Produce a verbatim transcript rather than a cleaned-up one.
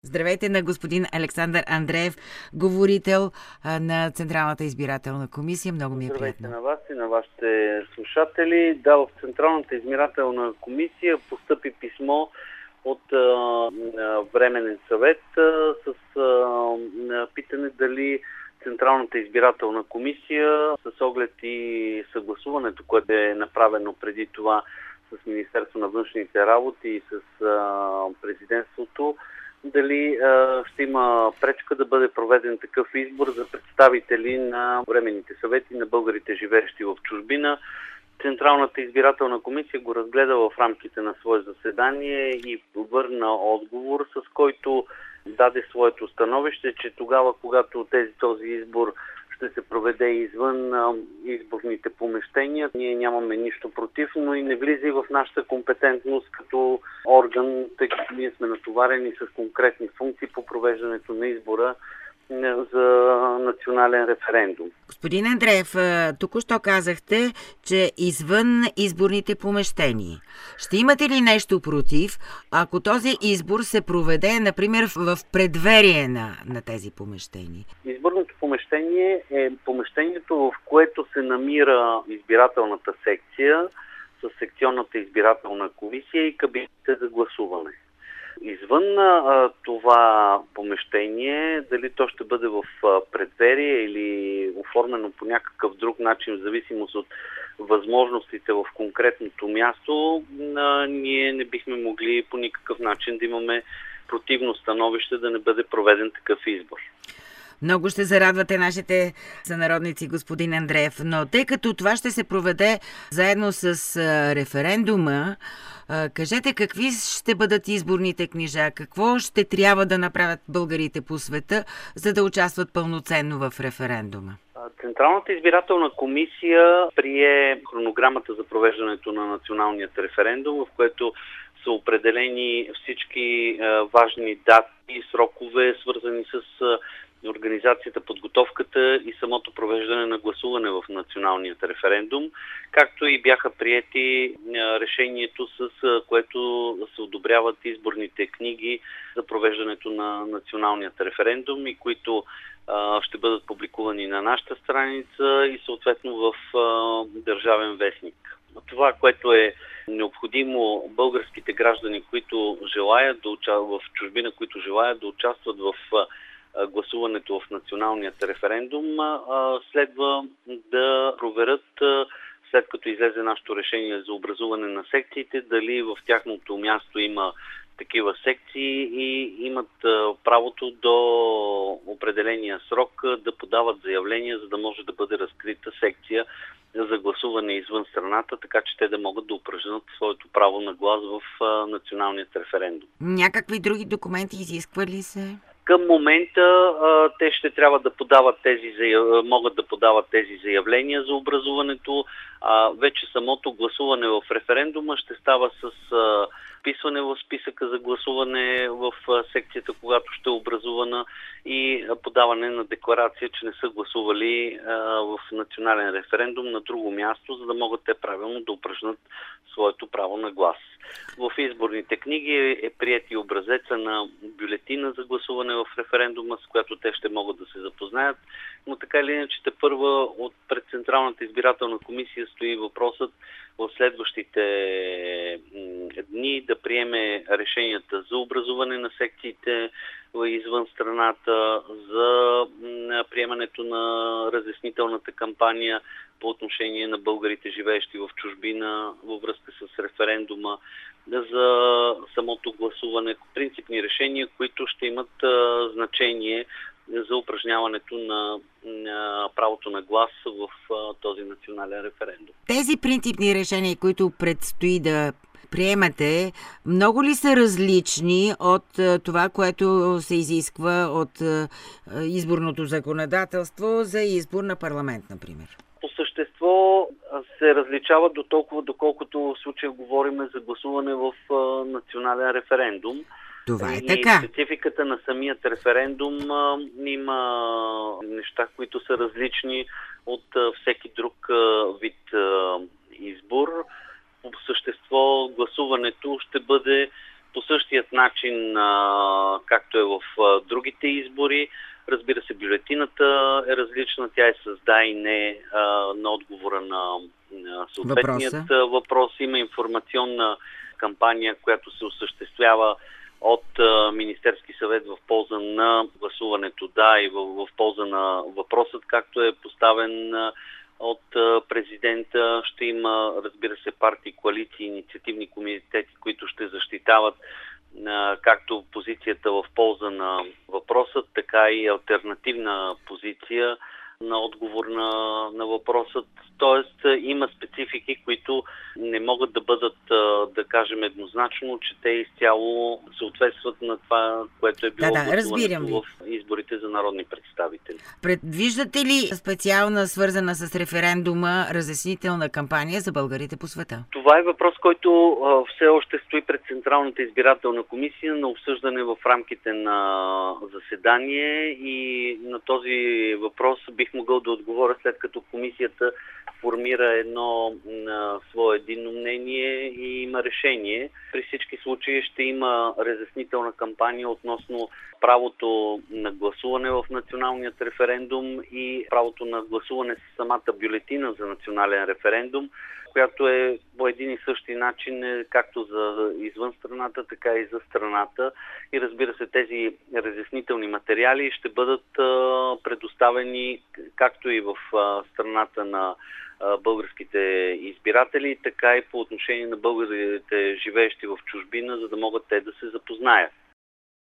Здравейте на господин Александър Андреев, говорител на Централната избирателна комисия. Много ми е Здравейте приятно. на вас и на вашите слушатели. Да, в Централната избирателна комисия постъпи писмо от а, а, Временен съвет а, с а, питане дали Централната избирателна комисия с оглед и съгласуването, което е направено преди това с Министерство на външните работи и с а, президентството, дали а, ще има пречка да бъде проведен такъв избор за представители на временните съвети на българите, живеещи в чужбина. Централната избирателна комисия го разгледа в рамките на свое заседание и върна отговор, с който даде своето становище, че тогава, когато тези, този избор ще се проведе извън а, изборните помещения, ние нямаме нищо против, но и не влиза и в нашата компетентност като орган, тъй като ние сме натоварени с конкретни функции по провеждането на избора за национален референдум. Господин Андреев, току-що казахте, че извън изборните помещения. Ще имате ли нещо против, ако този избор се проведе, например, в предверие на, на тези помещения? Изборното помещение е помещението, в което се намира избирателната секция с секционната избирателна комисия и кабинетите за гласуване. Извън а, това помещение, дали то ще бъде в а, предверие или оформено по някакъв друг начин, в зависимост от възможностите в конкретното място, а, ние не бихме могли по никакъв начин да имаме противно становище да не бъде проведен такъв избор. Много ще зарадвате нашите сънародници, господин Андреев, но тъй като това ще се проведе заедно с а, референдума, а, кажете какви ще бъдат изборните книжа, какво ще трябва да направят българите по света, за да участват пълноценно в референдума? Централната избирателна комисия прие хронограмата за провеждането на националният референдум, в което са определени всички а, важни дати и срокове, свързани с а, организацията, подготовката и самото провеждане на гласуване в националният референдум, както и бяха приети решението, с което се одобряват изборните книги за провеждането на националният референдум и които а, ще бъдат публикувани на нашата страница и съответно в а, Държавен вестник. Това, което е необходимо българските граждани, които желаят да участват в чужбина, които желаят да участват в гласуването в националният референдум, следва да проверят, след като излезе нашето решение за образуване на секциите, дали в тяхното място има такива секции и имат правото до определения срок да подават заявления, за да може да бъде разкрита секция за гласуване извън страната, така че те да могат да упражнят своето право на глас в националният референдум. Някакви други документи изисква ли се? Към момента а, те ще трябва да подават тези заяв... могат да подават тези заявления за образуването. А, вече самото гласуване в референдума ще става с а, вписване в списъка за гласуване в а, секцията, когато ще е образувана, и а, подаване на декларация, че не са гласували а, в национален референдум на друго място, за да могат те правилно да упражнят своето право на глас. В изборните книги е, е приет и образеца на бюлетина за гласуване в референдума, с която те ще могат да се запознаят, но така или иначе първа от пред Централната избирателна комисия стои въпросът в следващите дни да приеме решенията за образуване на секциите извън страната, за приемането на разяснителната кампания по отношение на българите, живеещи в чужбина във връзка с референдума, за самото гласуване, принципни решения, които ще имат а, значение за упражняването на, на правото на глас в а, този национален референдум. Тези принципни решения, които предстои да приемате, много ли са различни от а, това, което се изисква от а, изборното законодателство за избор на парламент, например? По същество се различават до толкова, доколкото в случая говорим за гласуване в а, национален референдум. Това е и така. Спецификата на самият референдум а, има неща, които са различни от а, всеки друг а, вид а, избор. По същество гласуването ще бъде по същият начин, а, както е в другите избори. Разбира се, бюлетината е различна, тя е с да и не на отговора на съответният Въпроса. въпрос. Има информационна кампания, която се осъществява от Министерски съвет в полза на гласуването да и в, в полза на въпросът, както е поставен от президента. Ще има, разбира се, партии, коалиции, инициативни комитети, които ще защитават както позицията в полза на въпросът, така и алтернативна позиция на отговор на, на въпросът. Тоест има специфики, които не могат да бъдат, да кажем еднозначно, че те изцяло съответстват на това, което е било да, да, гласуването в изборите за народни представители. Предвиждате ли специална, свързана с референдума, разяснителна кампания за българите по света? Това е въпрос, който а, все още стои пред Централната избирателна комисия на обсъждане в рамките на заседание и на този въпрос бих могъл да отговоря след като комисията формира едно на свое единно мнение и има решение. При всички случаи ще има разяснителна кампания относно правото на гласуване в националният референдум и правото на гласуване с самата бюлетина за национален референдум, която е по един и същи начин както за извън страната, така и за страната. И разбира се, тези разяснителни материали ще бъдат предоставени както и в страната на българските избиратели, така и по отношение на българите, живеещи в чужбина, за да могат те да се запознаят